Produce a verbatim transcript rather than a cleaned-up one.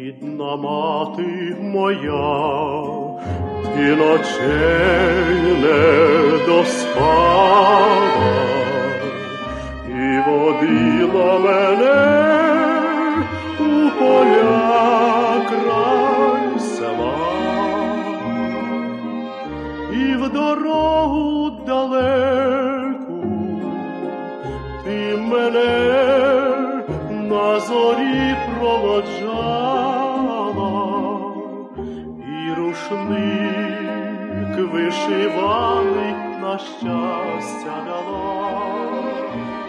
рідна мати моя, ти ночей не доспала і водила мене у поля край села, і в дорогу далеку ти мене на зорі проводжала, і рушник вишиваний на щастя дала.